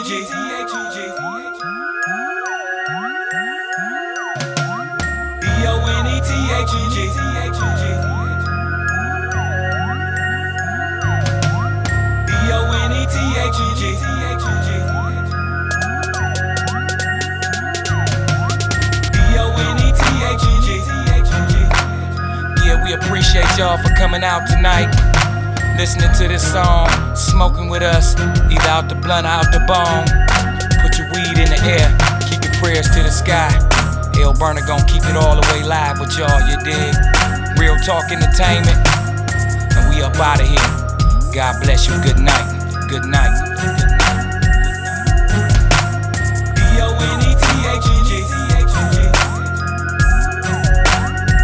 Yeah, we appreciate y'all for coming out tonight, listening to this song, smoking with us, either out the blunt or out the bone. Put your weed in the air, keep your prayers to the sky. L Burner gon' keep it all the way live with y'all, you dig? Real Talk Entertainment, and we up out of here. God bless you, good night, good night, good night.